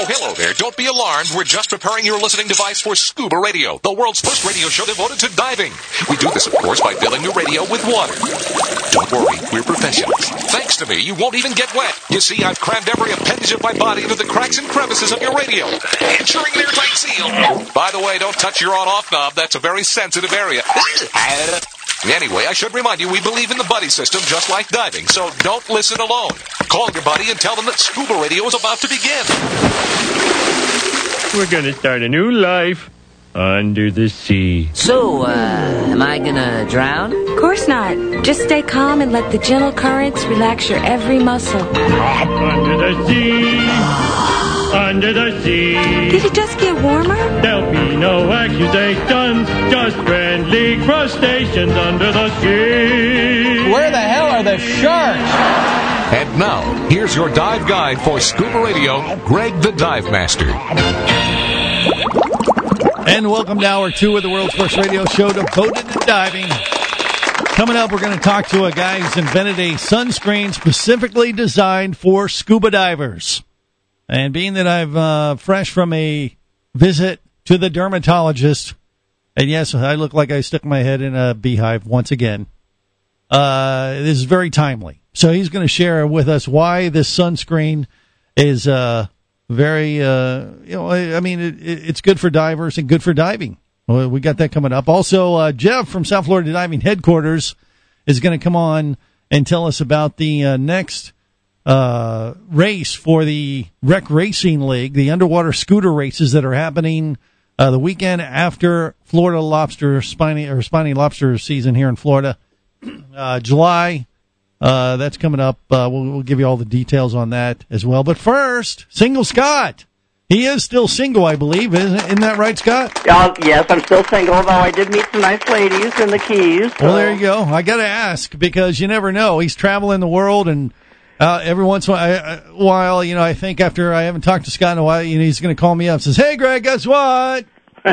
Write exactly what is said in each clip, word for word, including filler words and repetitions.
hello there. Don't be alarmed. We're just preparing your listening device for Scuba Radio, the world's first radio show devoted to diving. We do this, of course, by filling your radio with water. Don't worry, we're professionals. Thanks to me, you won't even get wet. You see, I've crammed every appendage of my body into the cracks and crevices of your radio, ensuring an airtight seal. By the way, don't touch your on-off knob. That's a very sensitive area. Anyway, I should remind you, we believe in the buddy system just like diving, so don't listen alone. Call your buddy and tell them that Scuba Radio is about to begin. We're going to start a new life under the sea. So, uh, am I gonna drown? Of course not. Just stay calm and let the gentle currents relax your every muscle. Under the sea. Under the sea. Did it just get warmer? There'll be no accusations, just friendly crustaceans under the sea. Where the hell are the sharks? And now, here's your dive guide for Scuba Radio, Greg the Dive Master. And welcome to hour two of the world's first radio show devoted to diving. Coming up, we're going to talk to a guy who's invented a sunscreen specifically designed for scuba divers. And being that I've uh, fresh from a visit to the dermatologist, and yes, I look like I stuck my head in a beehive once again, uh, this is very timely. So he's going to share with us why this sunscreen is uh, very, uh, you know, I mean, it, it's good for divers and good for diving. Well, we got that coming up. Also, uh, Jeff from South Florida Diving Headquarters is going to come on and tell us about the uh, next uh, race for the Rec Racing League, the underwater scooter races that are happening uh, the weekend after Florida lobster, spiny or spiny lobster season here in Florida, uh, July. Uh, that's coming up. Uh, we'll, we'll give you all the details on that as well. But first, Single Scott. He is still single, I believe. Isn't, isn't that right, Scott? Uh, yes, I'm still single, although I did meet some nice ladies in the Keys. So. Well, there you go. I got to ask because you never know. He's traveling the world, and uh, every once in a while, you know, I think after I haven't talked to Scott in a while, you know, he's going to call me up and says, "Hey, Greg, guess what?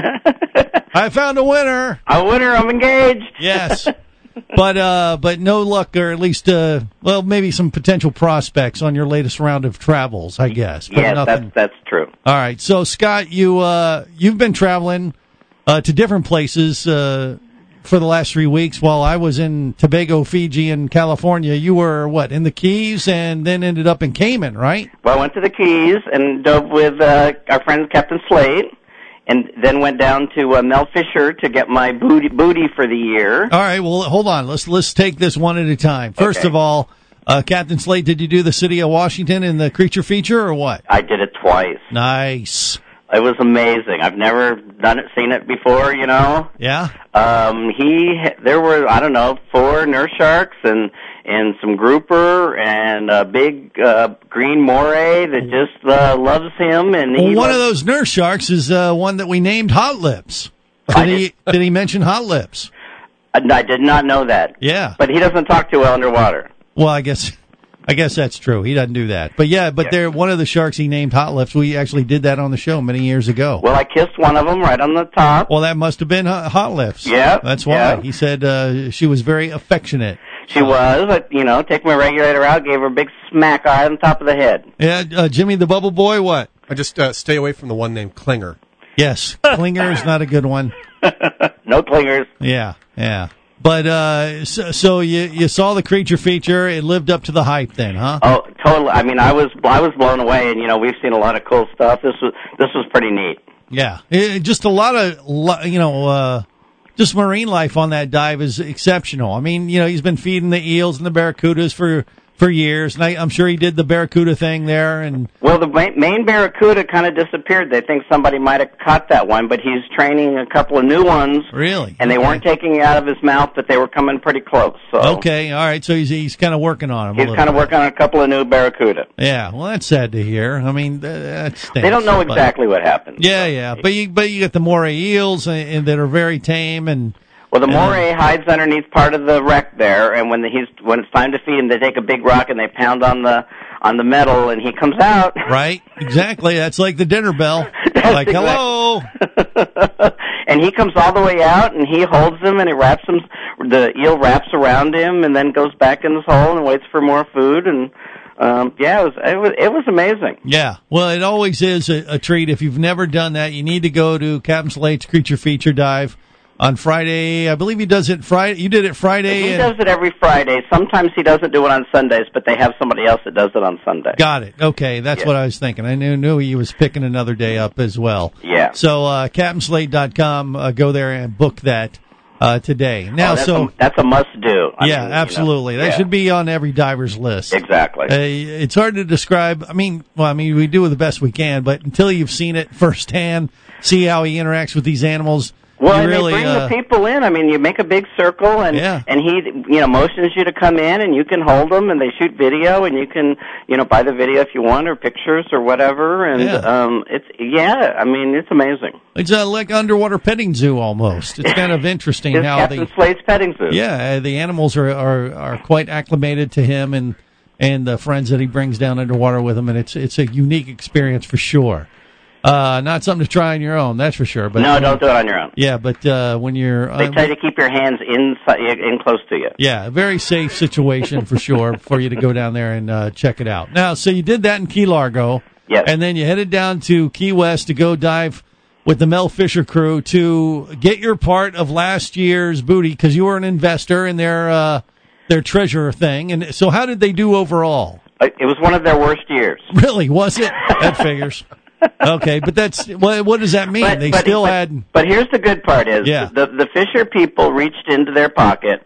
I found a winner." A winner. I'm engaged. Yes. But uh, but no luck, or at least, uh, well, maybe some potential prospects on your latest round of travels, I guess. But yes, nothing. that's, that's true. All right. So, Scott, you, uh, you've been traveling uh, to different places uh, for the last three weeks. While I was in Tobago, Fiji, and California, you were, what, in the Keys and then ended up in Cayman, right? Well, I went to the Keys and dove with uh, our friend Captain Slade. And then went down to uh, Mel Fisher to get my booty booty for the year. All right, well, hold on. Let's let's take this one at a time. First okay. of all, uh, Captain Slade, did you do the city of Washington in the creature feature or what? I did it twice. Nice. It was amazing. I've never done it, seen it before. You know. Yeah. Um, he there were I don't know four nurse sharks and. and some grouper and a big uh, green moray that just uh, loves him. And well, he one loves- of those nurse sharks is uh, one that we named Hot Lips. Did he, did he mention Hot Lips? I did not know that. Yeah. But he doesn't talk too well underwater. Well, I guess I guess that's true. He doesn't do that. But, yeah, but yeah. they're one of the sharks he named Hot Lips. We actually did that on the show many years ago. Well, I kissed one of them right on the top. Well, that must have been Hot Lips. Yeah. That's why. Yeah. He said uh, she was very affectionate. She was, but, you know, take my regulator out, gave her a big smack eye on the top of the head. Yeah, uh, Jimmy the Bubble Boy, what? I just uh, stay away from the one named Klinger. Yes, Klinger is not a good one. No clingers. Yeah, yeah. But, uh, so, so you you saw the creature feature, it lived up to the hype then, huh? Oh, totally. I mean, I was I was blown away, and, you know, we've seen a lot of cool stuff. This was, this was pretty neat. Yeah, it, just a lot of, you know, uh, just marine life on that dive is exceptional. I mean, you know, he's been feeding the eels and the barracudas for, for years, and I, I'm sure he did the barracuda thing there. And well, the main barracuda kind of disappeared. They think somebody might have caught that one, but he's training a couple of new ones. Really? And they okay. weren't taking it out of his mouth, but they were coming pretty close. So. Okay, all right. So he's he's kind of working on them. He's kind of working on a couple of new barracuda. Yeah, well, that's sad to hear. I mean, that stinks. They don't know exactly but, what happened. Yeah, so. yeah, but you but you get the moray eels and, and that are very tame and. Well, the moray hides underneath part of the wreck there, and when the, he's when it's time to feed him, they take a big rock and they pound on the on the metal, and he comes out. Right, exactly. That's like the dinner bell. Like, exactly. Hello. And he comes all the way out, and he holds him, and he wraps him. The eel wraps around him, and then goes back in his hole and waits for more food. And Um, yeah, it was, it was it was amazing. Yeah, well, it always is a, a treat. If you've never done that, you need to go to Captain Slade's Creature Feature Dive on Friday. I believe he does it Friday. You did it Friday. He and does it every Friday. Sometimes he doesn't do it on Sundays, but they have somebody else that does it on Sunday. Got it. Okay, that's Yeah. what I was thinking. I knew, knew he was picking another day up as well. Yeah. So uh, captain slade dot com, uh, go there and book that uh, today. Now, Oh, that's so a, that's a must-do. I yeah, mean, you know, absolutely. That yeah. should be on every diver's list. Exactly. Uh, it's hard to describe. I mean, well, I mean, we do the best we can, but until you've seen it firsthand, see how he interacts with these animals. Well, you and really, they bring uh, the people in. I mean, you make a big circle, and Yeah. and he, you know, motions you to come in, and you can hold them, and they shoot video, and you can, you know, buy the video if you want, or pictures, or whatever. And Yeah. um, it's yeah, I mean, it's amazing. It's uh, like underwater petting zoo almost. It's kind of interesting It's how Captain the Slade's petting zoo. yeah uh, the animals are, are are quite acclimated to him and and the friends that he brings down underwater with him, and it's it's a unique experience for sure. Uh, not something to try on your own, that's for sure. But No, don't do it on your own. Yeah, but uh, when you're They uh, tell you to keep your hands inside, in close to you. yeah, a very safe situation for sure for you to go down there and uh, check it out. Now, so you did that in Key Largo, Yes. and then you headed down to Key West to go dive with the Mel Fisher crew to get your part of last year's booty because you were an investor in their uh, their treasure thing. And so, how did they do overall? Uh, It was one of their worst years. Really, was it? That figures. Okay, but that's what, what does that mean? But, they but, still but, had. But here's the good part: is Yeah. the the Fisher people reached into their pocket,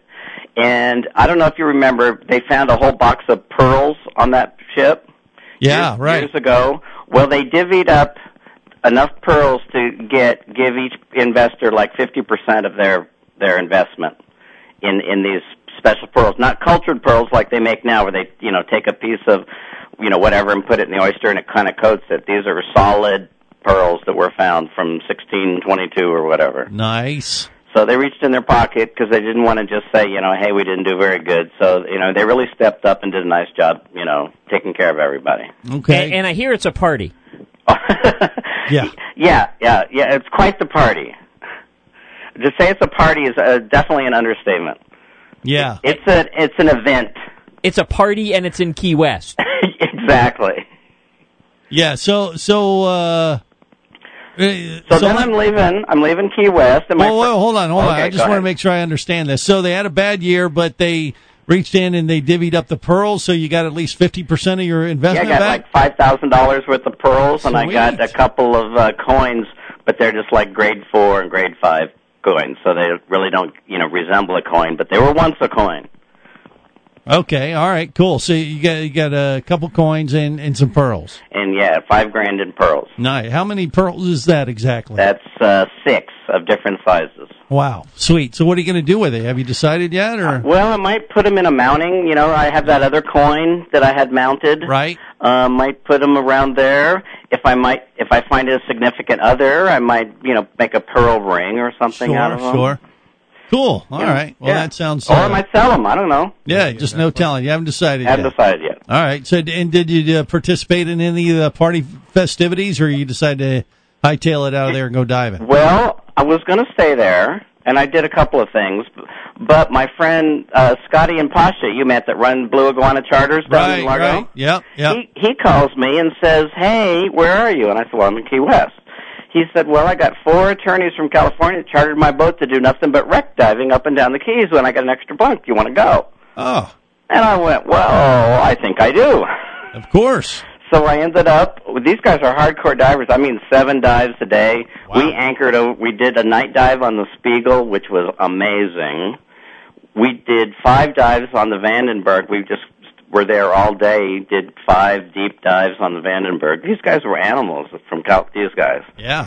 and I don't know if you remember, they found a whole box of pearls on that ship. Yeah, years, right. Years ago, well, they divvied up enough pearls to get give each investor like fifty percent of their their investment in in these special pearls, not cultured pearls like they make now, where they you know take a piece of you know whatever and put it in the oyster and it kind of coats it. These are solid pearls that were found from sixteen twenty-two or whatever. Nice. So they reached in their pocket because they didn't want to just say, you know, hey, we didn't do very good. So, you know, they really stepped up and did a nice job, you know, taking care of everybody. Okay. And, and I hear it's a party. Yeah. Yeah, yeah, yeah. It's quite the party. To say it's a party is uh, definitely an understatement. Yeah. It's a it's an event. It's a party, and it's in Key West. Exactly. Yeah. So so. Uh, So, then I'm leaving. I'm leaving Key West. And my Whoa, whoa, hold on, hold on. Okay, I just go want to ahead. make sure I understand this. So they had a bad year, but they reached in and they divvied up the pearls, so you got at least fifty percent of your Yeah, I investment got back? like five thousand dollars worth of pearls, and I Sweet. got a couple of uh, coins, but they're just like grade four and grade five coins, so they really don't, you know, resemble a coin, but they were once a coin. Okay, all right, cool. So you got you got a couple coins and, and some pearls. And yeah, five grand in pearls. Nice. How many pearls is that exactly? That's uh, six of different sizes. Wow, sweet. So what are you going to do with it? Have you decided yet, or Well, I might put them in a mounting. You know, I have that other coin that I had mounted. right? Uh, might put them around there. If I might, if I find a significant other, I might, you know, make a pearl ring or something out Sure, of them. sure. Cool. All Yeah. right. Well, Yeah. that sounds. Or uh, I might sell them. I don't know. yeah, just no telling. You haven't decided I haven't yet. decided yet. All right. So, and did you uh, participate in any of the party festivities, or you decided to hightail it out of there and go diving? Well, I was going to stay there, and I did a couple of things. But my friend uh, Scotty and Pasha, you met, that run Blue Iguana Charters down Right. in Largo. Right. Yep. Yep. He he calls me and says, "Hey, where are you?" And I said, "Well, I'm in Key West." He said, "Well, I got four attorneys from California that chartered my boat to do nothing but wreck diving up and down the Keys when I got an extra bunk. You want to go?" Oh, And I went, "Well, I think I do." of course. So I ended up, these guys are hardcore divers. I mean, seven dives a day. Wow. We anchored, a, we did a night dive on the Spiegel, which was amazing. We did five dives on the Vandenberg. We just were there all day, did five deep dives on the Vandenberg. These guys were animals from Cal- these guys. Yeah.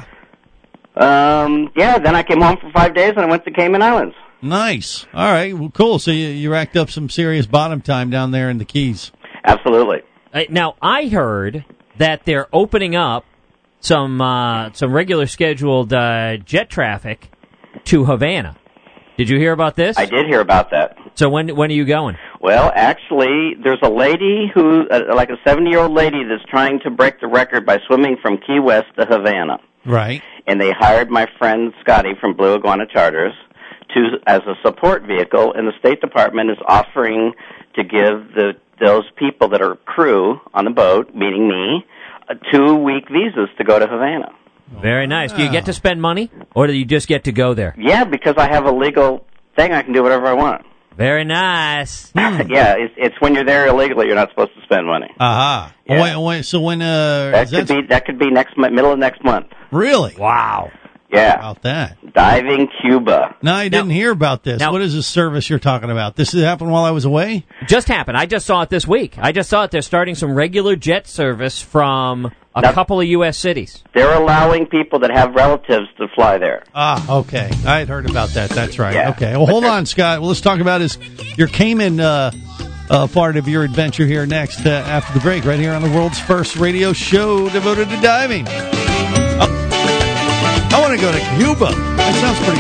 Um, yeah, then I came home for five days and I went to Cayman Islands. Nice. All right. Well, cool. So you, you racked up some serious bottom time down there in the Keys. Absolutely. Uh, now, I heard that they're opening up some uh, some regular scheduled uh, jet traffic to Havana. Did you hear about this? I did hear about that. So when when are you going? Well, actually, there's a lady who, uh, like a seventy-year-old lady that's trying to break the record by swimming from Key West to Havana. Right. And they hired my friend Scotty from Blue Iguana Charters to as a support vehicle, and the State Department is offering to give the those people that are crew on the boat, meaning me, uh, two-week visas to go to Havana. Very nice. Do you get to spend money, or do you just get to go there? Yeah, because I have a legal thing. I can do whatever I want. Very nice. Yeah, it's, it's when you're there illegally, you're not supposed to spend money. Aha. Yeah. Wait, wait, so when uh, That is could that be that could be next mo- middle of next month. really? Wow. Yeah, About that. diving Cuba. No, I didn't hear about this. now- what is this service you're talking about? This happened while I was away? Just happened. I just saw it this week. I just saw it. They're starting some regular jet service from a Now- couple of U S cities. They're allowing people that have relatives to fly there. Ah, okay. I had heard about that. That's right. Yeah. Okay. Well, hold on, Scott. Well, let's talk about his your Cayman uh, uh, part of your adventure here next uh, after the break, right here on the world's first radio show devoted to diving. Oh, I want to go to Cuba. That sounds pretty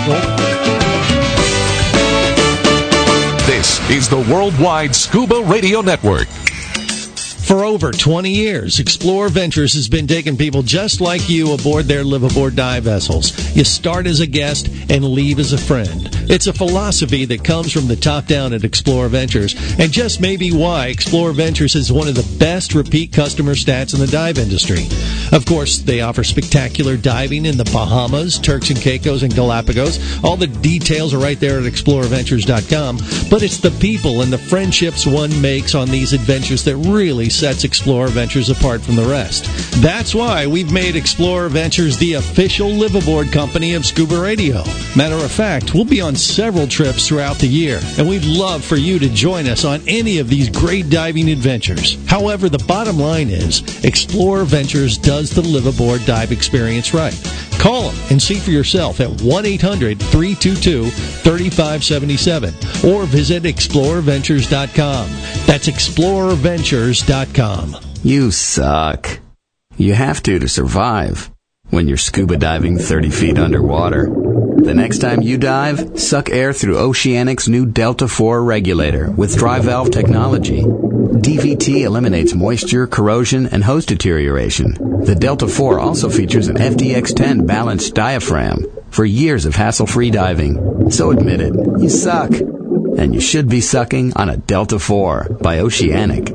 cool. This is the Worldwide Scuba Radio Network. For over twenty years, Explore Ventures has been taking people just like you aboard their live-aboard dive vessels. You start as a guest and leave as a friend. It's a philosophy that comes from the top down at Explore Ventures, and just maybe why Explore Ventures is one of the best repeat customer stats in the dive industry. Of course, they offer spectacular diving in the Bahamas, Turks and Caicos, and Galapagos. All the details are right there at explorer ventures dot com, but it's the people and the friendships one makes on these adventures that really sets Explorer Ventures apart from the rest. That's why we've made Explorer Ventures the official live-aboard company of Scuba Radio. Matter of fact, we'll be on several trips throughout the year, and we'd love for you to join us on any of these great diving adventures. However, the bottom line is, Explorer Ventures does the live-aboard dive experience right. Call them and see for yourself at one eight hundred three two two three five seven seven or visit explorer ventures dot com. That's explorer ventures dot com. You suck. You have to to survive when you're scuba diving thirty feet underwater. The next time you dive, suck air through Oceanic's new Delta four regulator with dry valve technology. D V T eliminates moisture, corrosion, and hose deterioration. The Delta four also features an F D X ten balanced diaphragm for years of hassle-free diving. So admit it, you suck. And you should be sucking on a Delta four by Oceanic.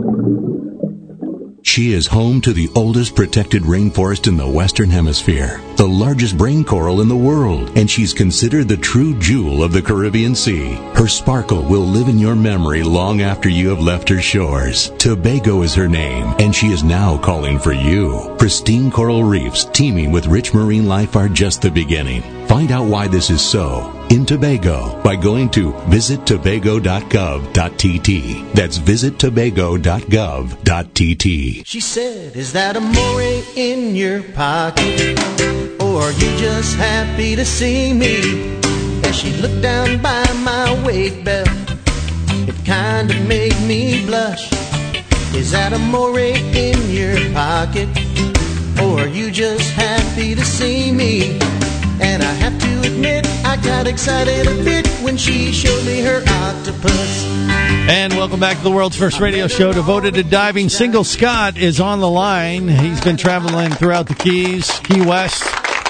She is home to the oldest protected rainforest in the Western Hemisphere, the largest brain coral in the world, and she's considered the true jewel of the Caribbean Sea. Her sparkle will live in your memory long after you have left her shores. Tobago is her name, and she is now calling for you. Pristine coral reefs teeming with rich marine life are just the beginning. Find out why this is so in Tobago by going to visit tobago dot gov dot t t. That's visit tobago dot gov dot t t. She said, is that a moray in your pocket? Or are you just happy to see me? As she looked down by my weight belt, it kinda made me blush. Is that a moray in your pocket? Or are you just happy to see me? And I have to admit, I got excited a bit when she showed me her octopus. And welcome back to the world's first radio show devoted to diving. Single Scott is on the line. He's been traveling throughout the Keys, Key West.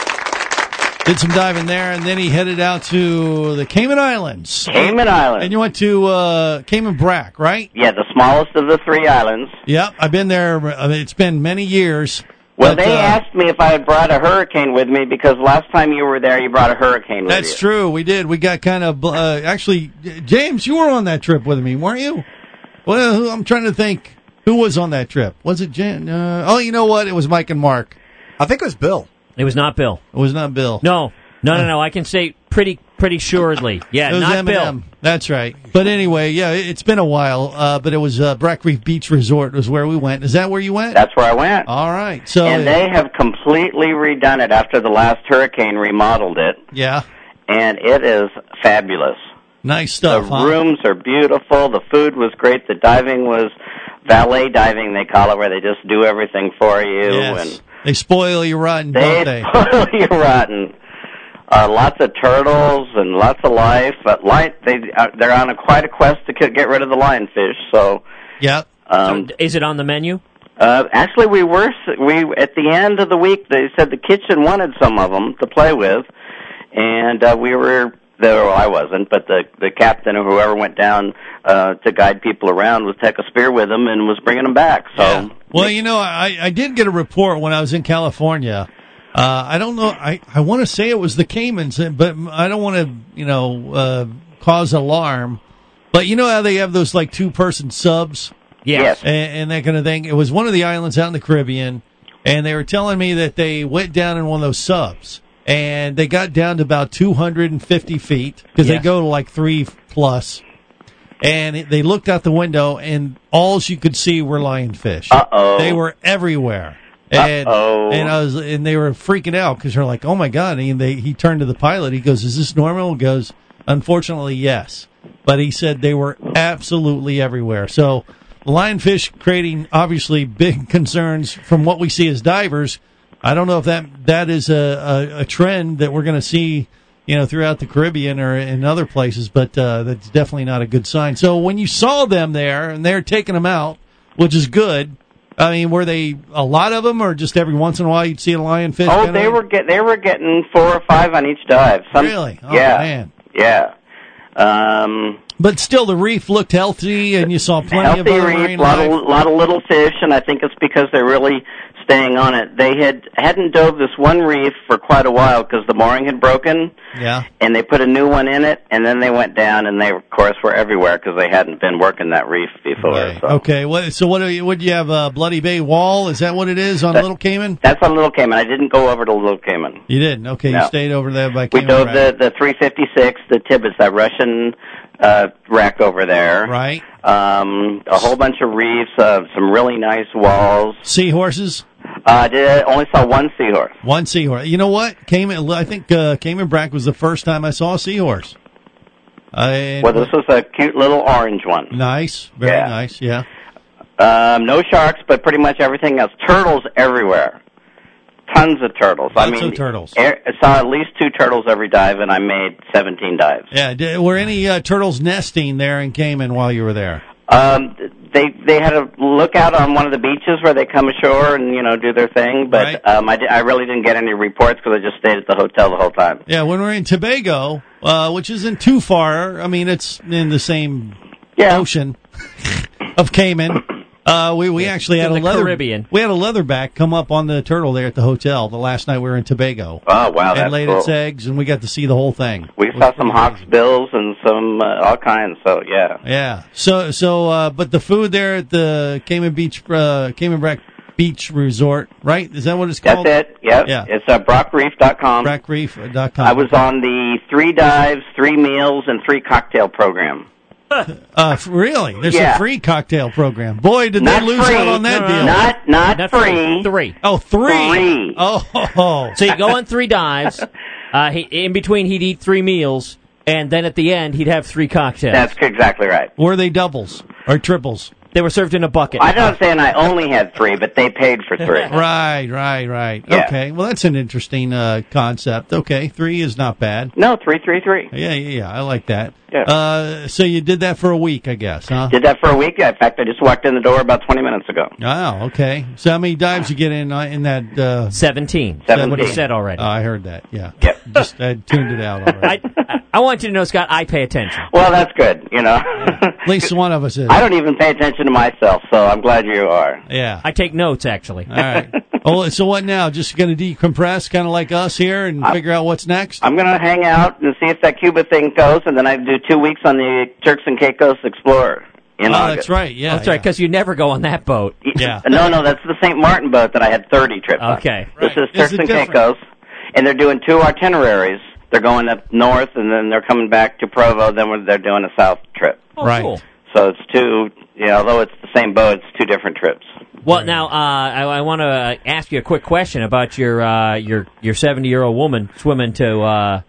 Did some diving there, and then he headed out to the Cayman Islands. Cayman Islands. And you went to uh, Cayman Brac, right? Yeah, the smallest of the three islands. Yep, I've been there. I mean, it's been many years. Well, but, they uh, asked me if I had brought a hurricane with me because last time you were there, you brought a hurricane with That's you. true. We did. We got kind of uh, actually, James, you were on that trip with me, weren't you? Well, I'm trying to think who was on that trip. Was it Jan? Uh, oh, you know what? It was Mike and Mark. I think it was Bill. It was not Bill. It was not Bill. No, no, no, no. I can say pretty, pretty assuredly. Yeah, it was not M and Bill. M. That's right. But anyway, yeah, it- it's been a while. Uh, but it was uh, Brack Reef Beach Resort was where we went. Is that where you went? That's where I went. All right. So and they have completely redone it after the last hurricane, remodeled it, yeah, and it is fabulous. nice stuff. The huh? rooms are beautiful. The food was great. The diving was valet diving, they call it, where they just do everything for you. Yes. And They spoil you rotten, they don't they? spoil you rotten. Uh, lots of turtles and lots of life, but light, they uh, they're on a quite a quest to get rid of the lionfish. So, Yep. um, So, is it on the menu? uh, actually, we were we at the end of the week. They said the kitchen wanted some of them to play with, and uh, we were there, well, I wasn't, but the the captain or whoever went down uh, to guide people around was took a spear with him and was bringing them back. So, yeah. Well, you know, I, I did get a report when I was in California. Uh, I don't know. I, I want to say it was the Caymans, but I don't want to, you know, uh, cause alarm. But you know how they have those like two person subs, yes, and, and that kind of thing. It was one of the islands out in the Caribbean, and they were telling me that they went down in one of those subs. And they got down to about two hundred fifty feet because Yeah. they go to like three plus. And it, they looked out the window, and all you could see were lionfish. Uh-oh. They were everywhere. And, Uh-oh. and I was, and they were freaking out because they're like, "Oh my god!" And they, he turned to the pilot. He goes, "Is this normal?" He goes, "Unfortunately, yes." But he said they were absolutely everywhere. So lionfish creating obviously big concerns from what we see as divers. I don't know if that that is a, a, a trend that we're going to see, you know, throughout the Caribbean or in other places, but uh, that's definitely not a good sign. So when you saw them there and they're taking them out, which is good, I mean, were they a lot of them, or just every once in a while you'd see a lionfish? Oh, they were get they were getting four or five on each dive. Some, Really? Oh, yeah, man. yeah. Um, But still, the reef looked healthy, and you saw plenty healthy of other reef, marine a lot life. of lot of little fish, and I think it's because they're really staying on it. They had hadn't dove this one reef for quite a while because the mooring had broken. Yeah. And they put a new one in it, and then they went down, and they of course were everywhere because they hadn't been working that reef before. Right. So. Okay. What, so what do you? What do you have? Uh, Bloody Bay Wall? Is that what it is on That- Little Cayman? That's on Little Cayman. I didn't go over to Little Cayman. You didn't. Okay. No. You stayed over there by We Cayman. dove Brac. the the three fifty-six, the Tibbets, that Russian uh, wreck over there. Right. Um, a whole bunch of reefs, uh, some really nice walls. Seahorses. I uh, did only saw one seahorse. One seahorse. You know what? Cayman. I think uh, Cayman Brac was the first time I saw a seahorse. I, Well, this was a cute little orange one. Nice. Very Yeah. nice. Yeah. Um, no sharks, but pretty much everything else. Turtles everywhere. Tons of turtles. I Lots mean, of turtles. I saw at least two turtles every dive, and I made seventeen dives. Yeah. Did, were any uh, turtles nesting there in Cayman while you were there? Um, they they had a lookout on one of the beaches where they come ashore and you know do their thing, but Right. um, I, di- I really didn't get any reports because I just stayed at the hotel the whole time. Yeah. When we're in Tobago, uh, which isn't too far. I mean, it's in the same Yeah. ocean of Cayman. Uh, we we actually had In a the leather Caribbean. we had a leatherback come up on the turtle there at the hotel the last night we were in Tobago. Oh wow, and that's laid cool. its eggs, and we got to see the whole thing. We It was saw some pretty hawks bills and some uh, all kinds. So yeah. Yeah. So so uh, but the food there at the Cayman Beach uh, Cayman Brac Beach Resort, right? Is that what it's That's called? it. Yep. Yeah. It's uh, brock reef dot com. brac reef dot com. I was on the three dives, three meals, and three cocktail program. Uh, f- really? There's Yeah. a free cocktail program. Boy, did Not they lose free. out on that No, no, deal. no. Not not, Not free. Three. Oh, three. Three. Oh, ho, ho. So you go on three dives. Uh, he, in between, he'd eat three meals, and then at the end, he'd have three cocktails. That's exactly right. Were they doubles or triples? They were served in a bucket. I'm not saying I only had three, but they paid for three. Right, right, right. Yeah. Okay, well, that's an interesting uh, concept. Okay, three is not bad. No, three, three, three. Yeah, yeah, yeah. I like that. Yeah. Uh, so you did that for a week, I guess, huh? Did that for a week. Yeah, in fact, I just walked in the door about twenty minutes ago. Oh, okay. So how many dives you get in uh, in that? Uh, Seventeen. That's what he Seventeen. said already. oh, I heard that. Yeah. Yep. Just I tuned it out already. I, I, I want you to know, Scott, I pay attention. Well, that's good. You know, At least one of us is. I don't even pay attention to myself, so I'm glad you are. Yeah. I take notes, actually. All right. Oh, so what now? Just going to decompress, kind of like us here, and figure out what's next? I'm going to hang out and see if that Cuba thing goes, and then I do two weeks on the Turks and Caicos Explorer in Oh, August. that's right. Yeah. That's right, yeah. because you never go on that boat. Yeah. No, no, that's the Saint Martin boat that I had thirty trips on. Okay. This Right. is Turks Is it and different? Caicos, and they're doing two itineraries. They're going up north, and then they're coming back to Provo, then we're- they're doing a south trip. Oh, Right. cool. So it's two, you know, although it's the same boat, it's two different trips. Well, now uh, I, I want to ask you a quick question about your uh, your your seventy-year-old woman swimming to uh,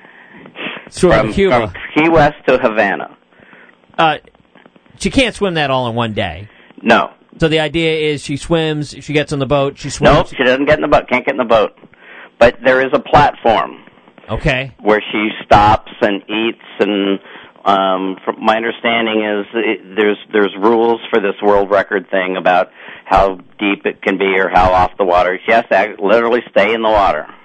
swimming From, to Cuba. from Key West to Havana. Uh, she can't swim that all in one day. No. So the idea is she swims, she gets on the boat, she swims. Nope, she doesn't get in the boat, can't get in the boat. But there is a platform Okay. where she stops and eats, and um, from my understanding is it, there's there's rules for this world record thing about how deep it can be or how off the water. She has to act, literally stay in the water.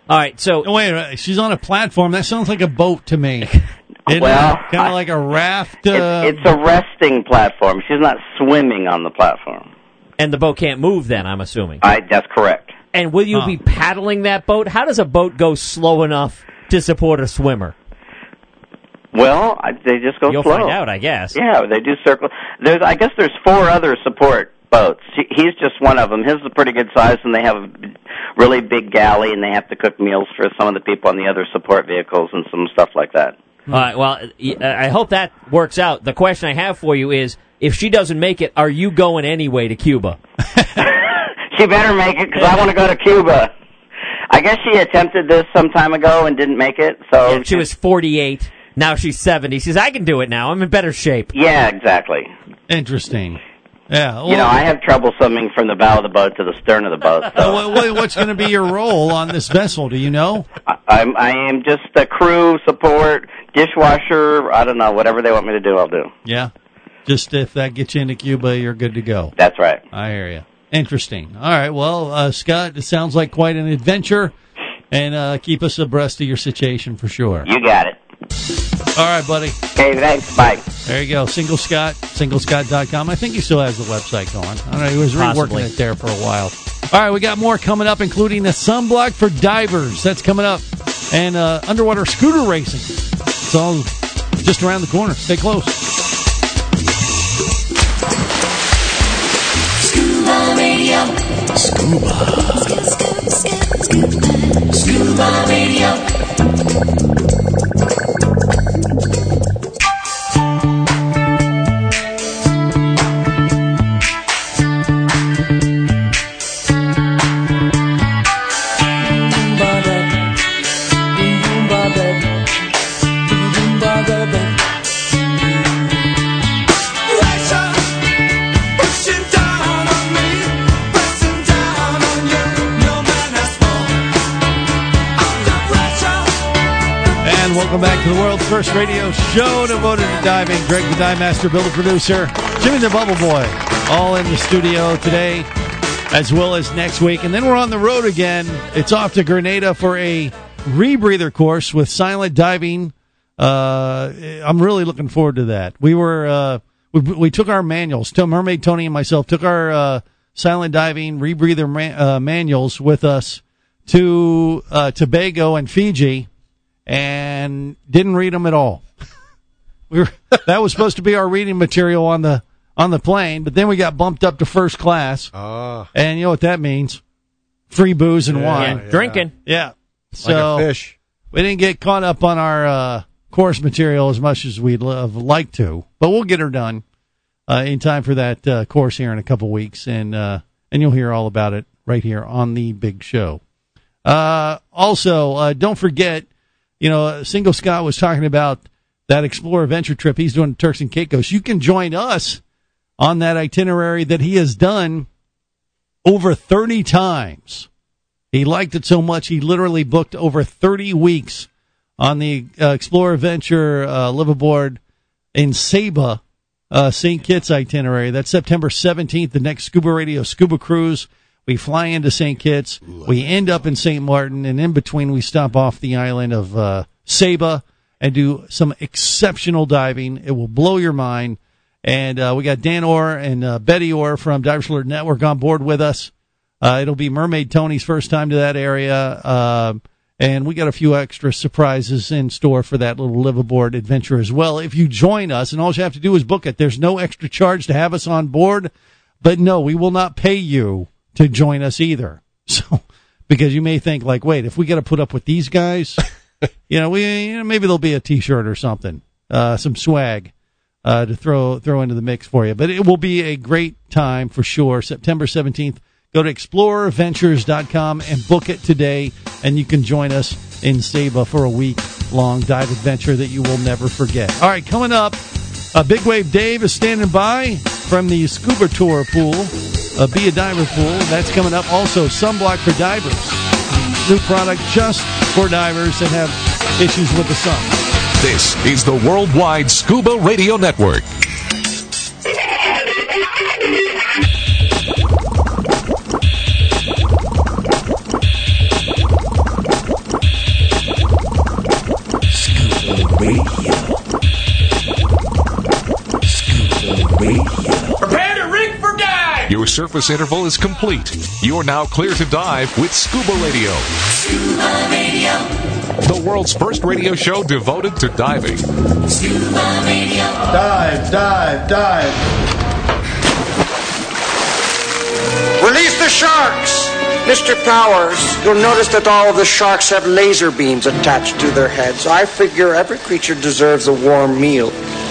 All right, so oh, wait, wait, she's on a platform. That sounds like a boat to me. Well, kind of like a raft. Uh, It's, it's a resting platform. She's not swimming on the platform. and the boat can't move. Then I'm assuming. I, that's correct. And will you Huh. be paddling that boat? How does a boat go slow enough to support a swimmer? Well, I, they just go You'll slow. find out, I guess. Yeah, they do circle. There's, I guess, there's four other support boats. He- He's just one of them. His is a pretty good size, and they have a really big galley, and they have to cook meals for some of the people on the other support vehicles and some stuff like that. All right, well, I hope that works out. The question I have for you is, if she doesn't make it, are you going anyway to Cuba? She better make it, because I want to go to Cuba. I guess she attempted this some time ago and didn't make it. So Yeah, she was forty-eight. Now she's seventy. She says, I can do it now. I'm in better shape. Yeah, exactly. Interesting. Yeah. Well, You know, I have trouble swimming from the bow of the boat to the stern of the boat. So. uh, what- what- what's going to be your role on this vessel? Do you know? I, I'm, I am just a crew support, dishwasher, I don't know, whatever they want me to do, I'll do. Yeah. Just if that gets you into Cuba, you're good to go. That's right. I hear you. Interesting. All right. Well, uh, Scott, it sounds like quite an adventure, and uh, keep us abreast of your situation for sure. You got it. All right, buddy. Okay, thanks. Bye. There you go. Single Scott, single scott dot com. I think he still has the website going. I don't know. He was reworking Possibly. it there for a while. All right, we got more coming up, including the sunblock for divers. That's coming up. And uh, underwater scooter racing. It's all just around the corner. Stay close. Scuba Radio. Scuba. Scuba Radio. And welcome back to the world's first radio show devoted to diving. Greg the Dive Master, Bill the producer, Jimmy the Bubble Boy, all in the studio today, as well as next week. And then we're on the road again. It's off to Grenada for a rebreather course with silent diving. Uh, I'm really looking forward to that. We were uh, we, we took our manuals. Mermaid Tony and myself took our uh, silent diving rebreather man, uh, manuals with us to uh, Tobago and Fiji, and didn't read them at all. We were, that was supposed to be our reading material on the on the plane, but then we got bumped up to first class. Ah. And you know what that means? Free booze and Yeah, wine. yeah. Drinking. Yeah. So like a fish. we didn't get caught up on our uh, course material as much as we'd have liked to, but we'll get her done uh, in time for that uh, course here in a couple weeks, and uh, and you'll hear all about it right here on the big show. Uh, also, uh, don't forget, you know, Single Scott was talking about that Explorer Venture trip he's doing to Turks and Caicos. You can join us on that itinerary that he has done over thirty times. He liked it so much, he literally booked over thirty weeks on the uh, Explorer Venture uh, live aboard in Saba, uh, Saint Kitts itinerary. That's September seventeenth, the next Scuba Radio Scuba Cruise. We fly into Saint Kitts. We end up in Saint Martin, and in between we stop off the island of uh, Saba and do some exceptional diving. It will blow your mind. And uh, we got Dan Orr and uh, Betty Orr from Divers Alert Network on board with us. Uh, it'll be Mermaid Tony's first time to that area, uh, and we got a few extra surprises in store for that little live aboard adventure as well. If you join us, and all you have to do is book it, there's no extra charge to have us on board, but no, we will not pay you to join us either. So, because you may think like, wait, if we got to put up with these guys, you know, we you know, maybe there'll be a T-shirt or something, uh, some swag uh, to throw throw into the mix for you. But it will be a great time for sure. September seventeenth. Go to explorer ventures dot com and book it today, and you can join us in Saba for a week-long dive adventure that you will never forget. All right, coming up, uh, Big Wave Dave is standing by from the Scuba Tour pool, uh, Be a Diver pool. That's coming up. Also, Sunblock for Divers, new product just for divers that have issues with the sun. This is the Worldwide Scuba Radio Network. Your surface interval is complete. You're now clear to dive with Scuba Radio. Scuba Radio. The world's first radio show devoted to diving. Scuba Radio. Dive, dive, dive. Release the sharks! Mister Powers, you'll notice that all of the sharks have laser beams attached to their heads. I figure every creature deserves a warm meal.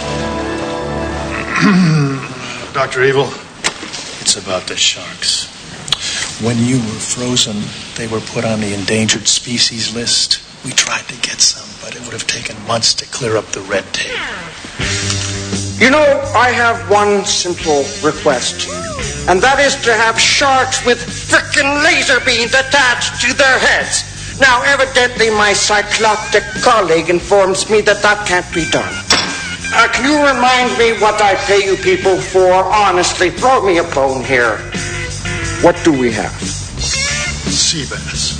Doctor Evil, it's about the sharks. When you were frozen, they were put on the endangered species list. We tried to get some, but it would have taken months to clear up the red tape. You know, I have one simple request, and that is to have sharks with frickin' laser beams attached to their heads. Now, evidently, my cycloptic colleague informs me that that can't be done. Uh, can you remind me what I pay you people for? Honestly, throw me a bone here. What do we have? Sea bass.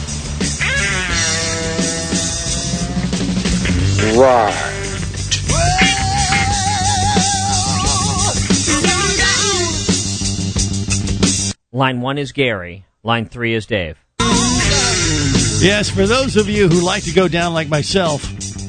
Right. Line one is Gary. Line three is Dave. Yes, for those of you who like to go down like myself,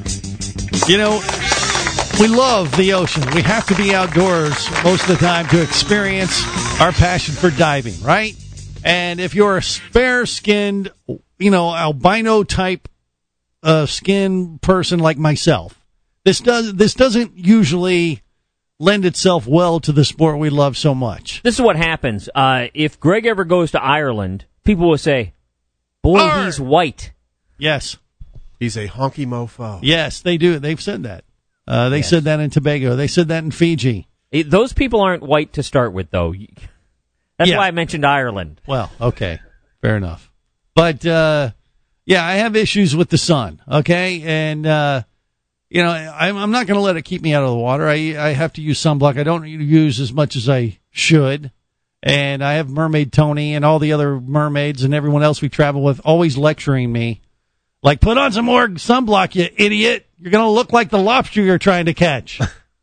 you know, we love the ocean. We have to be outdoors most of the time to experience our passion for diving, right? And if you're a fair-skinned, you know, albino-type uh, skin person like myself, this does this doesn't usually lend itself well to the sport we love so much. This is what happens. Uh, if Greg ever goes to Ireland, people will say, boy, Arr! he's white. Yes. He's a honky mofo. Yes, they do. They've said that. Uh, they yes. said that in Tobago. They said that in Fiji. It, those people aren't white to start with, though. That's yeah. why I mentioned Ireland. Well, okay. Fair enough. But, uh, yeah, I have issues with the sun, okay? And, uh, you know, I'm, I'm not going to let it keep me out of the water. I, I have to use sunblock. I don't use as much as I should. And I have Mermaid Tony and all the other mermaids and everyone else we travel with always lecturing me. Like, put on some more sunblock, you idiot. You're going to look like the lobster you're trying to catch.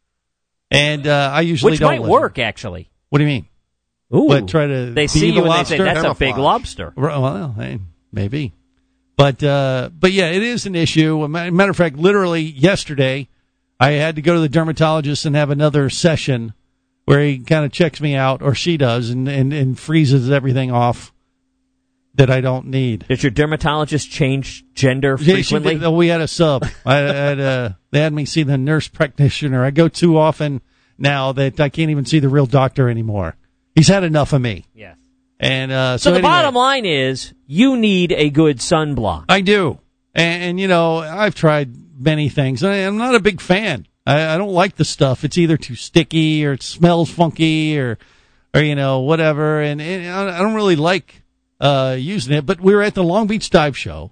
And uh, I usually Which don't might listen. work, actually. What do you mean? Ooh. What, try to they see the you and lobster? they say, that's Camouflage. a big lobster. Well, hey, maybe. But, uh, but yeah, it is an issue. As a matter of fact, literally yesterday, I had to go to the dermatologist and have another session where he kind of checks me out, or she does, and, and, and freezes everything off that I don't need. Did your dermatologist change gender frequently? Yeah, we had a sub. I had, uh, they had me see the nurse practitioner. I go too often now that I can't even see the real doctor anymore. He's had enough of me. Yes. And uh, so, so the anyway, bottom line is you need a good sunblock. I do. And, and you know, I've tried many things. I, I'm not a big fan. I, I don't like the stuff. It's either too sticky or it smells funky or, or you know, whatever. And, and I don't really like uh, using it. But we were at the Long Beach Dive Show.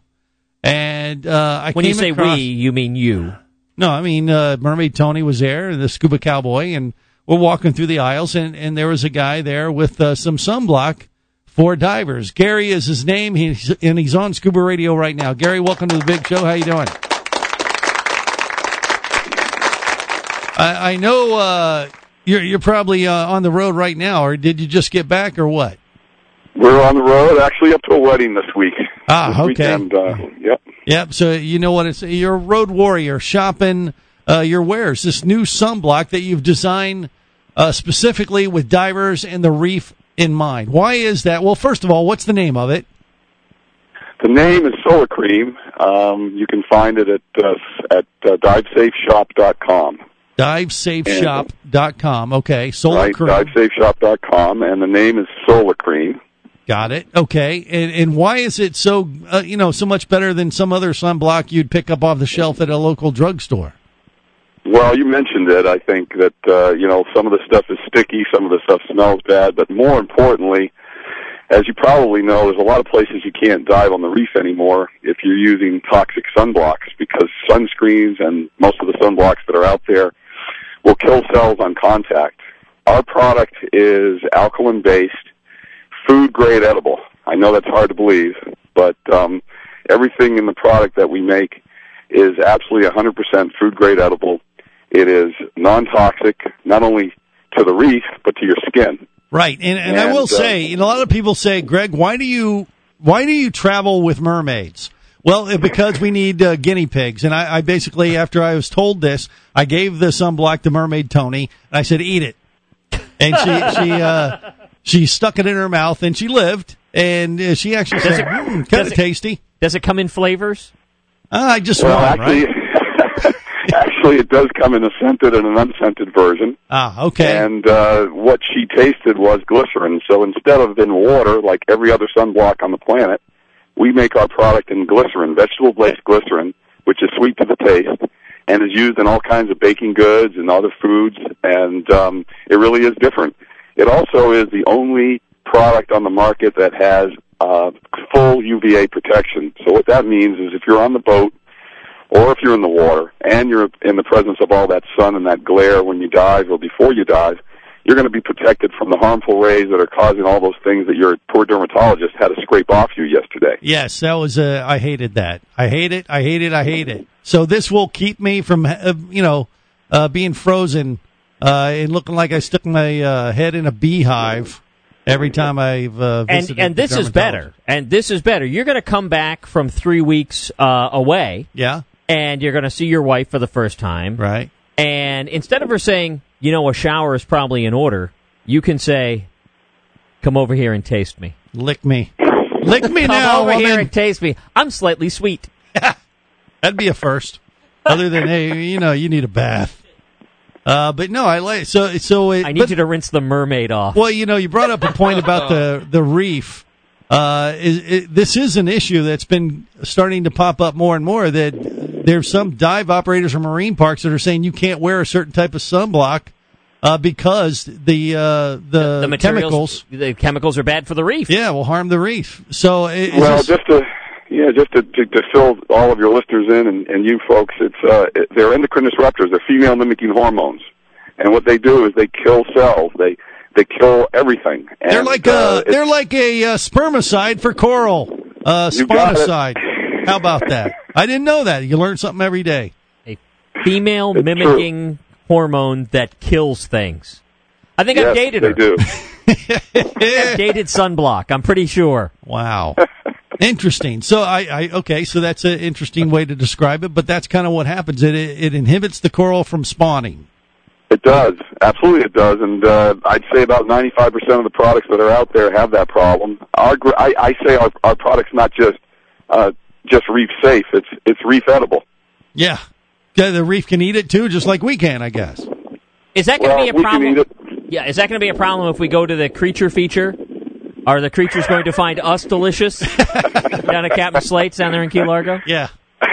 And uh, I when came you say across, we, you mean you. No, I mean uh, Mermaid Tony was there, the Scuba Cowboy, and we're walking through the aisles, and, and there was a guy there with uh, some sunblock for divers. Gary is his name, he's, and he's on Scuba Radio right now. Gary, welcome to the big show. How you doing? I, I know uh, you're you're probably uh, on the road right now, or did you just get back, or what? We're on the road, actually up to a wedding this week. Ah, this okay. Weekend, uh, yep. Yep. So you know what it's. You're a road warrior, shopping uh, your wares. This new sunblock that you've designed uh, specifically with divers and the reef in mind. Why is that? Well, first of all, what's the name of it? The name is Solar Cream. Um, you can find it at uh, at uh, dive safe shop dot com. dive safe shop dot com. Okay, Solar right, Cream. dive safe shop dot com, and the name is Solar Cream. Got it. Okay, and and why is it so uh, you know so much better than some other sunblock you'd pick up off the shelf at a local drugstore? Well, you mentioned it. I think that, uh, you know, some of the stuff is sticky, some of the stuff smells bad, but more importantly, as you probably know, there's a lot of places you can't dive on the reef anymore if you're using toxic sunblocks, because sunscreens and most of the sunblocks that are out there will kill cells on contact. Our product is alkaline-based, food-grade edible. I know that's hard to believe, but um, everything in the product that we make is absolutely one hundred percent food-grade edible. It is non-toxic, not only to the reef, but to your skin. Right, and, and, and I will uh, say, you know, a lot of people say, Greg, why do you why do you travel with mermaids? Well, because we need uh, guinea pigs, and I, I basically, after I was told this, I gave the sunblock to Mermaid Tony, and I said, "Eat it," and she she uh, she stuck it in her mouth, and she lived, and uh, she actually does said, it, mm, "Kind of tasty." Does it come in flavors? Uh, I just well, won, actually, right? Actually, it does come in a scented and an unscented version. Ah, okay. And uh, what she tasted was glycerin. So instead of in water, like every other sunblock on the planet, we make our product in glycerin, vegetable-based glycerin, which is sweet to the taste and is used in all kinds of baking goods and other foods. And um, it really is different. It also is the only product on the market that has uh, full U V A protection. So what that means is if you're on the boat, or if you're in the water and you're in the presence of all that sun and that glare when you dive or before you dive, you're going to be protected from the harmful rays that are causing all those things that your poor dermatologist had to scrape off you yesterday. Yes, that was, uh, I hated that. I hate it, I hate it, I hate it. So this will keep me from, uh, you know, uh, being frozen uh, and looking like I stuck my uh, head in a beehive every time I've uh, visited. And, and this is better. And this is better. You're going to come back from three weeks uh, away. Yeah. And you're going to see your wife for the first time. Right. And instead of her saying, you know, a shower is probably in order, you can say, come over here and taste me. Lick me. Lick me come now. Come over woman. here and taste me. I'm slightly sweet. That'd be a first. Other than, hey, you know, you need a bath. Uh, but no, I like, so, so it, I need but, you to rinse the mermaid off. Well, you know, you brought up a point about the, the reef. Uh, is, it, this is an issue that's been starting to pop up more and more, that there's some dive operators or marine parks that are saying you can't wear a certain type of sunblock uh, because the, uh, the the, the chemicals the chemicals are bad for the reef. Yeah, will harm the reef. So it, well, this, just to yeah, just to, to, to fill all of your listeners in and, and you folks, it's uh, it, they're endocrine disruptors. They're female mimicking hormones, and what they do is they kill cells. They They kill everything. And, they're like uh, a they're like a uh, spermicide for coral. Uh, Sponicide. How about that? I didn't know that. You learn something every day. A female it's mimicking true. hormone that kills things. I think yes, I've dated they her. Do. I've dated sunblock. I'm pretty sure. Wow. Interesting. So I, I okay. So that's an interesting way to describe it. But that's kind of what happens. It it inhibits the coral from spawning. It does. Absolutely it does. And uh, I'd say about ninety-five percent of the products that are out there have that problem. Our, I, I say our, our product's not just uh, just reef safe. It's it's reef edible. Yeah. Yeah, the reef can eat it too, just like we can, I guess. Is that going to well, be a we problem? Can eat it. Yeah, is that going to be a problem if we go to the creature feature? Are the creatures going to find us delicious down at Captain Slate's down there in Key Largo? Yeah.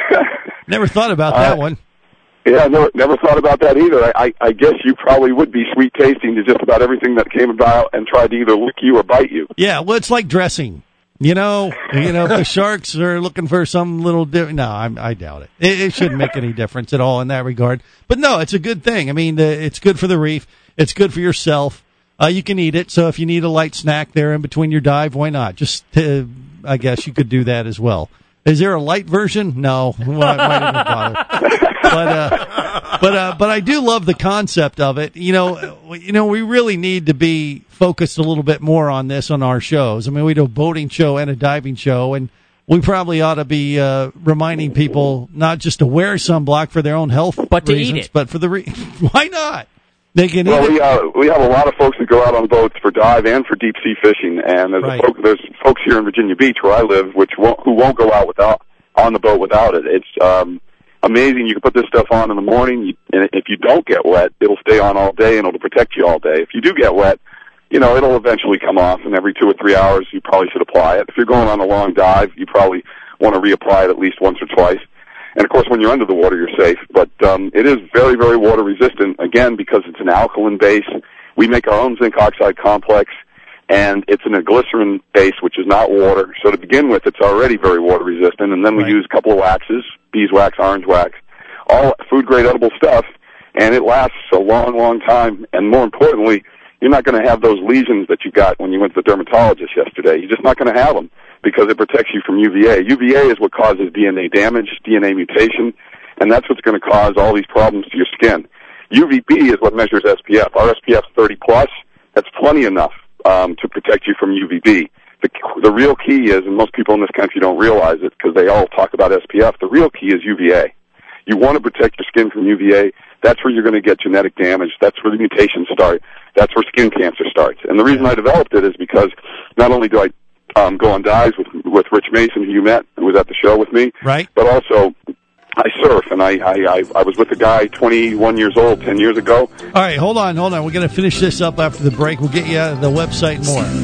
Never thought about that uh, one. Yeah, never, never thought about that either. I, I guess you probably would be sweet tasting to just about everything that came about and tried to either lick you or bite you. Yeah, well, it's like dressing. You know, you know, if the sharks are looking for some little different, no, I'm, I doubt it. it. It shouldn't make any difference at all in that regard. But no, it's a good thing. I mean, uh, it's good for the reef. It's good for yourself. Uh, you can eat it. So if you need a light snack there in between your dive, why not? Just, uh, I guess you could do that as well. Is there a light version? No. Why, why even bother? But, uh, but, uh, but I do love the concept of it. You know, you know, we really need to be focused a little bit more on this on our shows. I mean, we do a boating show and a diving show, and we probably ought to be, uh, reminding people not just to wear sunblock for their own health but to reasons, eat it. but for the, re- why not? They can well, eat we, it. uh, we have a lot of folks that go out on boats for dive and for deep sea fishing, and there's, Right. a folk, there's folks here in Virginia Beach where I live, which won't, who won't go out without on the boat without it. It's um, amazing. You can put this stuff on in the morning, you, and if you don't get wet, it'll stay on all day and it'll protect you all day. If you do get wet, you know it'll eventually come off, and every two or three hours you probably should apply it. If you're going on a long dive, you probably want to reapply it at least once or twice. And, of course, when you're under the water, you're safe. But um, it is very, very water-resistant, again, because it's an alkaline base. We make our own zinc oxide complex, and it's in a glycerin base, which is not water. So to begin with, it's already very water-resistant. And then we Right. use a couple of waxes, beeswax, orange wax, all food-grade edible stuff, and it lasts a long, long time. And more importantly, you're not going to have those lesions that you got when you went to the dermatologist yesterday. You're just not going to have them, because it protects you from U V A. U V A is what causes D N A damage, D N A mutation, and that's what's going to cause all these problems to your skin. U V B is what measures S P F. Our S P F is thirty plus. That's plenty enough um, to protect you from U V B. The, the real key is, and most people in this country don't realize it because they all talk about S P F, the real key is U V A. You want to protect your skin from U V A. That's where you're going to get genetic damage. That's where the mutations start. That's where skin cancer starts. And the reason I developed it is because not only do I um, go on dives with with Rich Mason, who you met, who was at the show with me, right? But also I surf, and I, I, I, I was with a guy twenty-one years old ten years ago. All right, hold on, hold on. We're going to finish this up after the break. We'll get you uh, the website and more.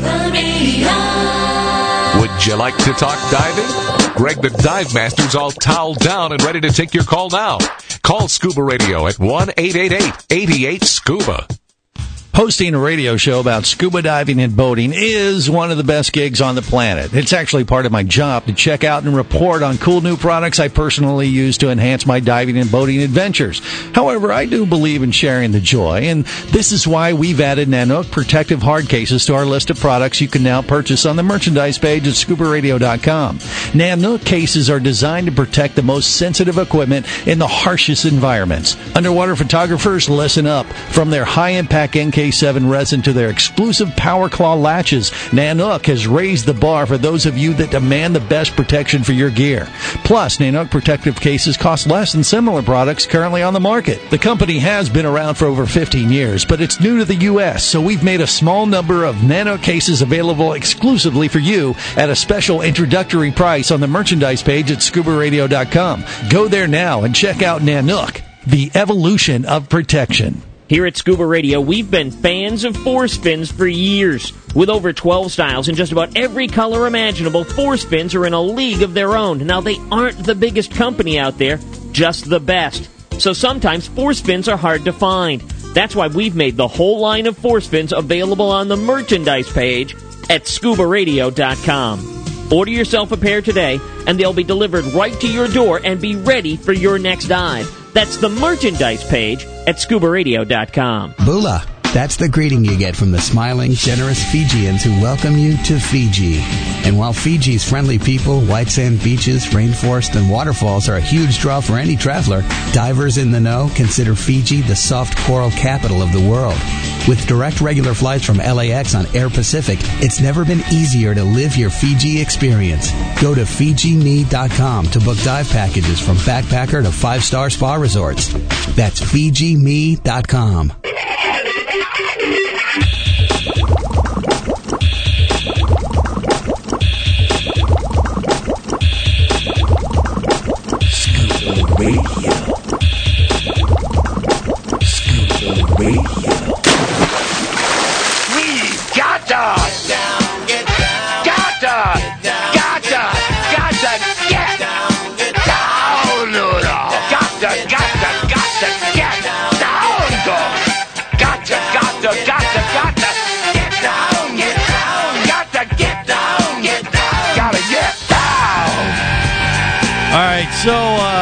Would you like to talk diving? Greg the Dive Master's all toweled down and ready to take your call now. Call Scuba Radio at one eight eight eight, eight eight, SCUBA. Hosting a radio show about scuba diving and boating is one of the best gigs on the planet. It's actually part of my job to check out and report on cool new products I personally use to enhance my diving and boating adventures. However, I do believe in sharing the joy, and this is why we've added Nanook protective hard cases to our list of products you can now purchase on the merchandise page at scuba radio dot com. Nanook cases are designed to protect the most sensitive equipment in the harshest environments. Underwater photographers, listen up. From their high-impact N K seven resin to their exclusive Power Claw latches, Nanook has raised the bar for those of you that demand the best protection for your gear. Plus, Nanook protective cases cost less than similar products currently on the market. The company has been around for over fifteen years, but it's new to the U S, so we've made a small number of Nanook cases available exclusively for you at a special introductory price on the merchandise page at scuba radio dot com. Go there now and check out Nanook, the evolution of protection. Here at Scuba Radio, we've been fans of force fins for years. With over twelve styles in just about every color imaginable, force fins are in a league of their own. Now, they aren't the biggest company out there, just the best. So sometimes force fins are hard to find. That's why we've made the whole line of force fins available on the merchandise page at scuba radio dot com. Order yourself a pair today, and they'll be delivered right to your door and be ready for your next dive. That's the merchandise page at scuba radio dot com. Bula. That's the greeting you get from the smiling, generous Fijians who welcome you to Fiji. And while Fiji's friendly people, white sand beaches, rainforest, and waterfalls are a huge draw for any traveler, divers in the know consider Fiji the soft coral capital of the world. With direct regular flights from L A X on Air Pacific, it's never been easier to live your Fiji experience. Go to Fiji Me dot com to book dive packages from backpacker to five-star spa resorts. That's Fiji Me dot com. Scuba Radio. Scuba Radio. We've got to get down, get down, got to, got to, got to get down, get down, no, no. Got to, got to, got to get down, dog. Got to, got to, got to, got to get down, get down, got to get down, get down, gotta get down. All right, so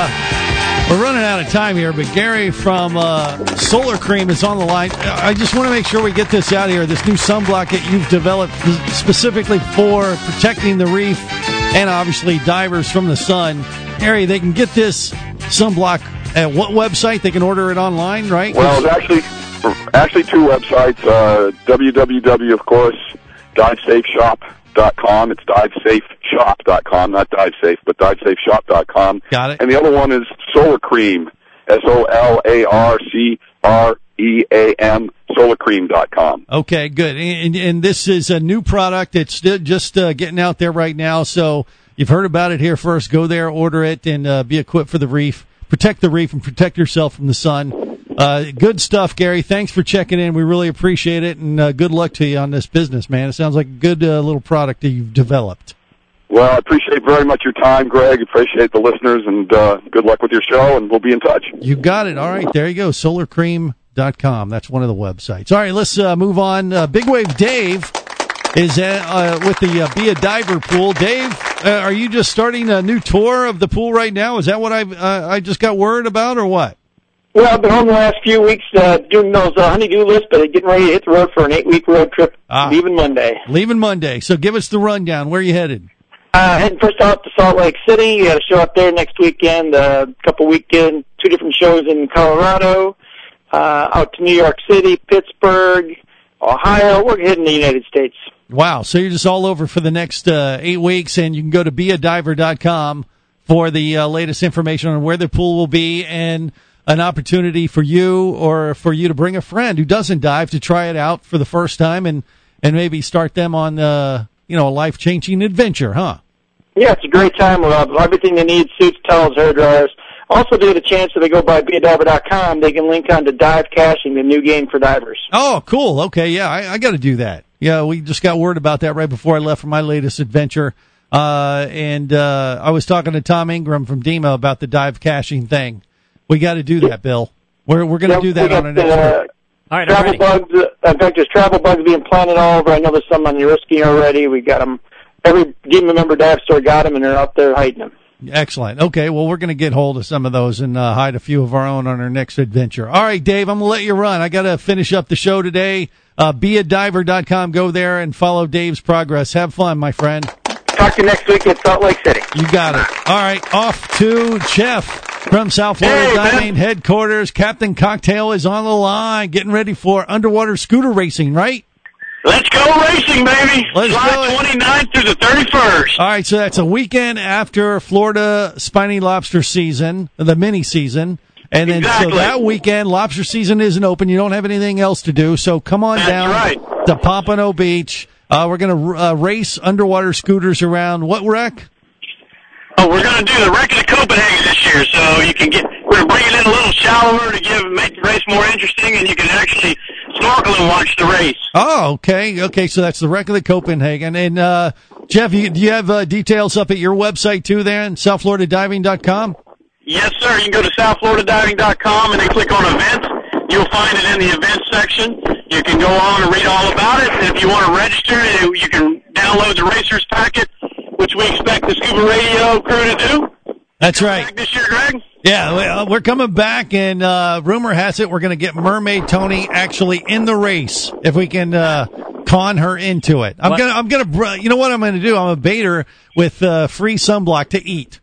uh, we're running out of time here, but Gary from uh, Solar Cream is on the line. I just want to make sure we get this out here, this new sunblock that you've developed specifically for protecting the reef and obviously divers from the sun. Gary, they can get this sunblock at what website? They can order it online, right? Well, it's actually actually two websites. Uh, w w w, of course, dive safe shop dot com. It's dive safe shop dot com, not DiveSafe, but dive safe shop dot com. Got it. And the other one is Solar Cream, S O L A R C R E A M, solar cream dot com. Okay, good. And, and this is a new product. It's still just uh, getting out there right now, so you've heard about it here first. Go there, order it, and uh, be equipped for the reef. Protect the reef and protect yourself from the sun. Uh, good stuff, Gary. Thanks for checking in. We really appreciate it, and uh, good luck to you on this business, man. It sounds like a good uh, little product that you've developed. Well, I appreciate very much your time, Greg. Appreciate the listeners, and uh, good luck with your show, and we'll be in touch. You got it. All right, there you go, solar cream dot com. That's one of the websites. All right, let's uh, move on. Uh, Big Wave Dave is uh, uh, with the uh, Be a Diver pool. Dave, uh, are you just starting a new tour of the pool right now? Is that what I uh, I just got word about, or what? Well, I've been home the last few weeks uh, doing those uh, honey-do lists, but getting ready to hit the road for an eight-week road trip, ah, leaving Monday. Leaving Monday. So give us the rundown. Where are you headed? Uh, heading first out to Salt Lake City. Got a show up there next weekend, a uh, couple weekend, two different shows in Colorado, uh, out to New York City, Pittsburgh, Ohio. We're hitting the United States. Wow. So you're just all over for the next uh, eight weeks, and you can go to be a diver dot com for the uh, latest information on where the pool will be and an opportunity for you or for you to bring a friend who doesn't dive to try it out for the first time and, and maybe start them on uh, you know, a life-changing adventure, huh? Yeah, it's a great time. We'll have everything they need, suits, towels, hair dryers. Also, they get a chance if they go by be a diver dot com, they can link on to Dive Caching, the new game for divers. Oh, cool. Okay, yeah, I, I got to do that. Yeah, we just got word about that right before I left for my latest adventure. Uh, and uh, I was talking to Tom Ingram from D E M A about the dive caching thing. We got to do that, Bill. We're we're going to Yep, do that we on got, our next uh, trip. All right, travel bugs. Uh, in fact, there's travel bugs being planted all over. I know there's some on Uriski already. We got them. Every D E M A member dive store got them, and they're out there hiding them. Excellent. Okay, well, we're going to get hold of some of those and uh, hide a few of our own on our next adventure. All right, Dave, I'm going to let you run. I got to finish up the show today. Uh, be a diver dot com. Go there and follow Dave's progress. Have fun, my friend. Talk to you next week at Salt Lake City. You got it. All right, off to Jeff from South Florida Hey, Diving Headquarters. Captain Cocktail is on the line, getting ready for underwater scooter racing, right? Let's go racing, baby. Let's July twenty-ninth through the thirty-first. All right, so that's a weekend after Florida spiny lobster season, the mini season. And then Exactly. so that weekend, lobster season isn't open. You don't have anything else to do. So come on That's down right. to Pompano Beach. Uh, we're going to uh, race underwater scooters around what wreck? Oh, we're going to do the wreck of the Copenhagen this year, so you can get. We're bringing it in a little shallower to give make the race more interesting, and you can actually snorkel and watch the race. Oh, okay. Okay, so that's the wreck of the Copenhagen. And, uh, Jeff, you, do you have uh, details up at your website, too, then, south florida diving dot com? Yes, sir. You can go to south florida diving dot com and then click on events. You'll find it in the events section. You can go on and read all about it. And if you want to register, you you can download the Racers Packet, which we expect the Scuba Radio crew to do. That's right. Back this year, Greg? Yeah, we- uh, we're coming back, and uh, rumor has it we're going to get Mermaid Tony actually in the race if we can uh, con her into it. I'm What? gonna, I'm gonna, you know what I'm going to do? I'm gonna bait her with uh, free sunblock to eat.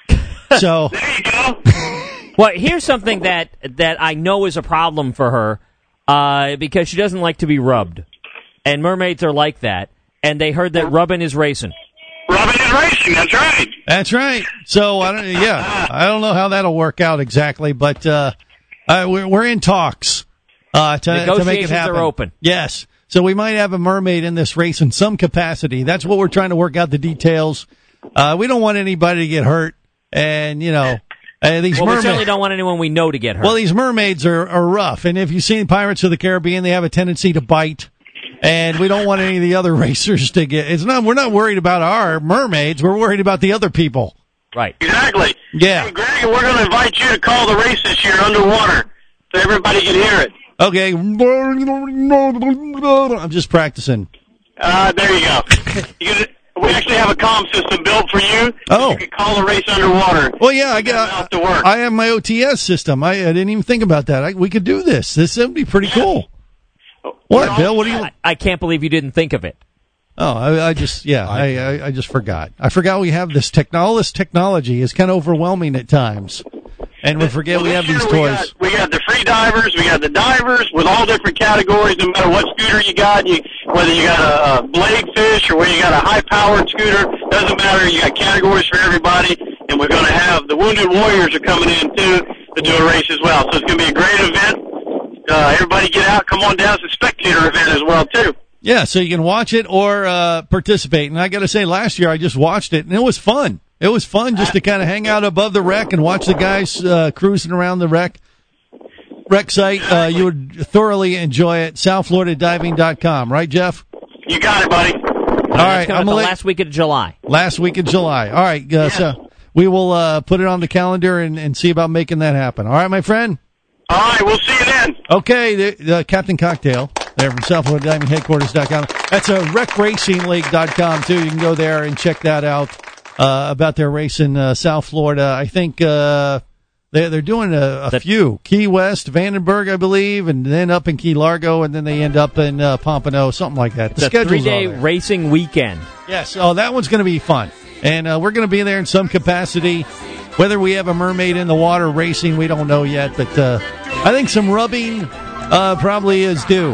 So there you go. Well, here's something that that I know is a problem for her, uh, because she doesn't like to be rubbed, and mermaids are like that. And they heard that rubbing is racing. Rubbing is racing. That's right. That's right. So I don't, yeah, I don't know how that'll work out exactly, but uh, uh, we're, we're in talks uh, to, to make it Negotiations happen. are open. Yes. So we might have a mermaid in this race in some capacity. That's what we're trying to work out the details. Uh, we don't want anybody to get hurt, and you know, uh, these Well, we mermaids. certainly don't want anyone we know to get hurt. Well, these mermaids are, are rough, and if you've seen Pirates of the Caribbean, they have a tendency to bite. And we don't want any of the other racers to get. It's not. We're not worried about our mermaids. We're worried about the other people. Right. Exactly. Yeah. Hey, Greg, we're going to invite you to call the race this year underwater so everybody can hear it. Okay. I'm just practicing. Uh, there you go. You can, we actually have a comm system built for you. Oh. You can call the race underwater. Well, yeah, I got. to work. I have my O T S system. I, I didn't even think about that. I, we could do this. This would be pretty cool. What, Bill? What do you? I, I can't believe you didn't think of it. Oh, I, I just yeah, I, I I just forgot. I forgot we have this tech. All this technology is kind of overwhelming at times, and we forget Well, we this have these year toys. We got, we got the free divers, we got the divers with all different categories, no matter what scooter you got, you, whether you got a, a blade fish or whether you got a high-powered scooter, doesn't matter. You got categories for everybody, and we're going to have the Wounded Warriors are coming in, too, to do a race as well. So it's going to be a great event. Uh, everybody get out, come on down. It's a spectator event as well, too. Yeah, so you can watch it or uh, participate. And I got to say, last year I just watched it, and it was fun. It was fun just to kind of hang out above the wreck and watch the guys uh, cruising around the wreck wreck site. Uh, you would thoroughly enjoy it. south florida diving dot com, right, Jeff? You got it, buddy. All right, coming I'm the gonna let- last week of July. Last week of July. All right, uh, so we will uh, put it on the calendar and, and see about making that happen. All right, my friend? All right, we'll see you then. Okay, the, the Captain Cocktail there from south florida diving headquarters dot com. That's a rec racing league dot com, too. You can go there and check that out uh, about their race in uh, South Florida. I think uh, they're, they're doing a, a few. Key West, Vandenberg, I believe, and then up in Key Largo, and then they end up in uh, Pompano, something like that. The It's a schedule's three-day all there. racing weekend. Yes, oh, that one's going to be fun. And uh, we're going to be there in some capacity. Whether we have a mermaid in the water racing, we don't know yet. But uh, I think some rubbing uh, probably is due.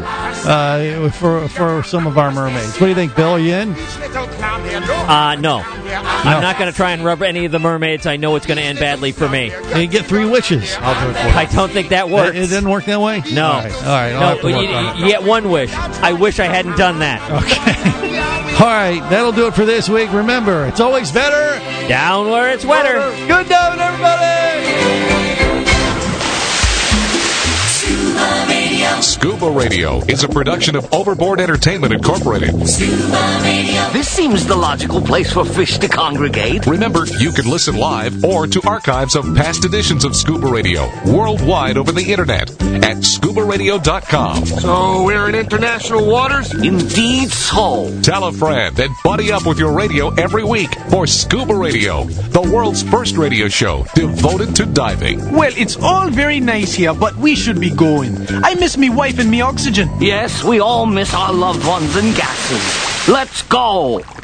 uh, for for some of our mermaids. What do you think, Bill? Are you in? Uh, no. I'm not going to try and rub any of the mermaids. I know it's going to end badly for me. You get three wishes. I'll do it for you. I don't think that works. It, it didn't work that way? No. All right. All right. I'll No, have to work you, on it. you get one wish. I wish I hadn't done that. Okay. All right. That'll do it for this week. Remember, it's always better down where it's wetter. Good night, everybody. Scuba Radio is a production of Overboard Entertainment Incorporated. This seems the logical place for fish to congregate. Remember, you can listen live or to archives of past editions of Scuba Radio worldwide over the internet at scuba radio dot com. So we're in international waters? Indeed so. Tell a friend and buddy up with your radio every week for Scuba Radio, the world's first radio show devoted to diving. Well, it's all very nice here, but we should be going. I miss me wife and me oxygen. Yes, we all miss our loved ones and gases. Let's go.